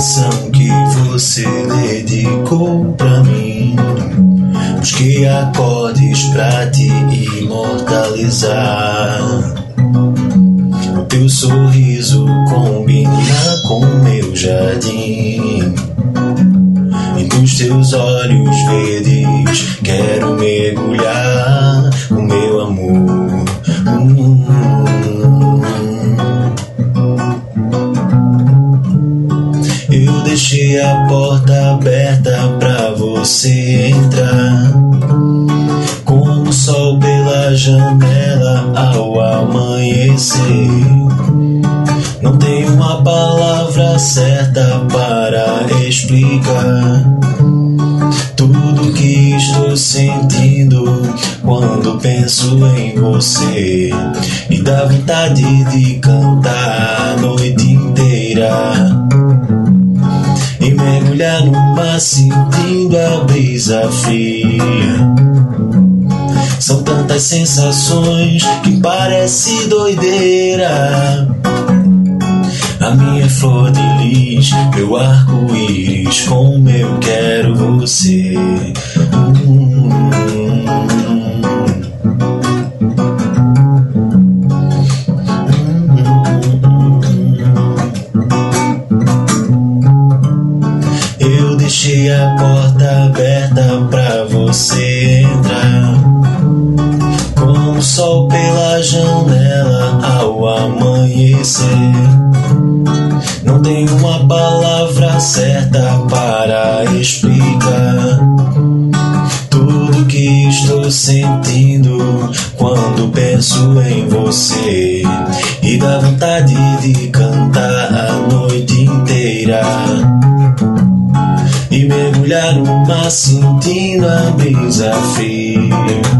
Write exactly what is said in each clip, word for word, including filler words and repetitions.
canção que você dedicou pra mim. Busquei acordes pra te imortalizar. O teu sorriso combina com meu jardim, e nos teus olhos verdes quero mergulhar o meu amor. Hum. Eu deixei a porta aberta pra você entrar, como o sol pela janela ao amanhecer. Não tenho uma palavra certa para explicar tudo que estou sentindo quando penso em você, e dá vontade de cantar a noite inteira e mergulhar no mar sentindo a brisa fria. São tantas sensações que parece doideira. A minha flor de lis, meu arco-íris, como eu quero você. Hum. Eu deixei a porta aberta pra você entrar, como o sol pela janela ao amanhecer. Não tenho uma palavra certa para explicar tudo que estou sentindo quando penso em você, e dá vontade de cantar a noite inteira e mergulhar no mar sentindo a brisa fria.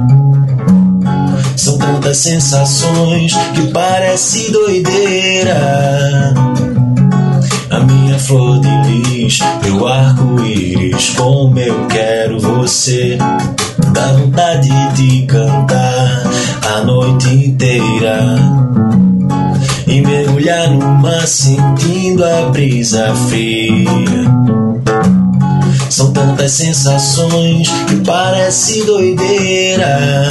São tantas sensações que parece doideira. A minha flor de lis, meu arco-íris, como eu quero você. Dá vontade de cantar a noite inteira e mergulhar no mar sentindo a brisa fria. São tantas sensações que parece doideira.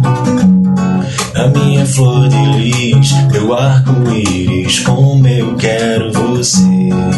A minha flor de lis, meu arco-íris, como eu quero você.